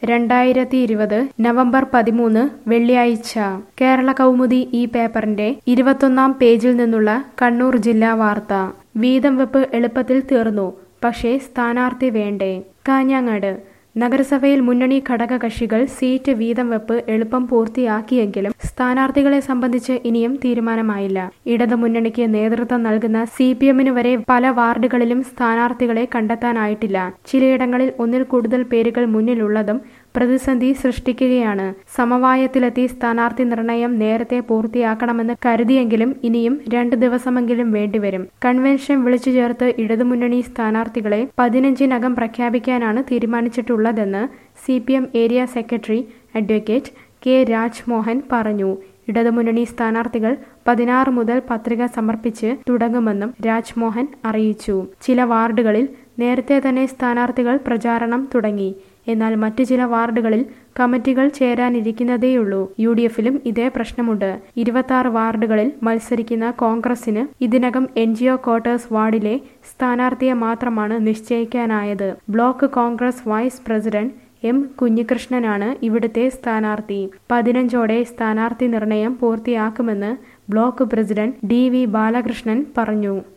2020 November 13 വെള്ളിയാഴ്ച കേരള കൗമുദി ഈ പേപ്പറിന്റെ 21-ാം പേജിൽ നിന്നുള്ള കണ്ണൂർ ജില്ലാ വാർത്ത. വീതം വെപ്പ് എളുപ്പത്തിൽ തീർന്നു, പക്ഷേ സ്ഥാനാർത്ഥി വേണ്ടേ? കാഞ്ഞങ്ങാട് നഗരസഭയിൽ മുന്നണി ഘടകകക്ഷികൾ സീറ്റ് വീതം വെപ്പ് എളുപ്പം പൂർത്തിയാക്കിയെങ്കിലും സ്ഥാനാർത്ഥികളെ സംബന്ധിച്ച് ഇനിയും തീരുമാനമായില്ല. ഇടതു മുന്നണിക്ക് നേതൃത്വം നൽകുന്ന CPM-ന് വരെ പല വാർഡുകളിലും സ്ഥാനാർത്ഥികളെ കണ്ടെത്താനായിട്ടില്ല. ചിലയിടങ്ങളിൽ ഒന്നിൽ കൂടുതൽ പേരുകൾ മുന്നിലുള്ളതും പ്രതിസന്ധി സൃഷ്ടിക്കുകയാണ്. സമവായത്തിലെത്തി സ്ഥാനാർത്ഥി നിർണയം നേരത്തെ പൂർത്തിയാക്കണമെന്ന് കരുതിയെങ്കിലും ഇനിയും 2 ദിവസമെങ്കിലും വേണ്ടിവരും. കൺവെൻഷൻ വിളിച്ചു ചേർത്ത് ഇടതുമുന്നണി സ്ഥാനാർത്ഥികളെ 15-നകം പ്രഖ്യാപിക്കാനാണ് തീരുമാനിച്ചിട്ടുള്ളതെന്ന് CPM area secretary advocate K Rajmohan പറഞ്ഞു. ഇടതുമുന്നണി സ്ഥാനാർത്ഥികൾ 16 മുതൽ പത്രിക സമർപ്പിച്ച് തുടങ്ങുമെന്നും രാജ്മോഹൻ അറിയിച്ചു. ചില വാർഡുകളിൽ നേരത്തെ തന്നെ സ്ഥാനാർത്ഥികൾ പ്രചാരണം തുടങ്ങി. എന്നാൽ മറ്റ് ചില വാർഡുകളിൽ കമ്മിറ്റികൾ ചേരാനിരിക്കുന്നതേയുള്ളൂ. UDF-ലും ഇതേ പ്രശ്നമുണ്ട്. 26 വാർഡുകളിൽ മത്സരിക്കുന്ന കോൺഗ്രസിന് ഇതിനകം NGO ക്വാർട്ടേഴ്സ് വാർഡിലെ സ്ഥാനാർത്ഥിയെ മാത്രമാണ് നിശ്ചയിക്കാനായത്. Block Congress vice president M കുഞ്ഞികൃഷ്ണനാണ് ഇവിടുത്തെ സ്ഥാനാർത്ഥി. 15ഓടെ സ്ഥാനാർത്ഥി നിർണയം പൂർത്തിയാക്കുമെന്ന് ബ്ലോക്ക് പ്രസിഡന്റ് DV ബാലകൃഷ്ണൻ പറഞ്ഞു.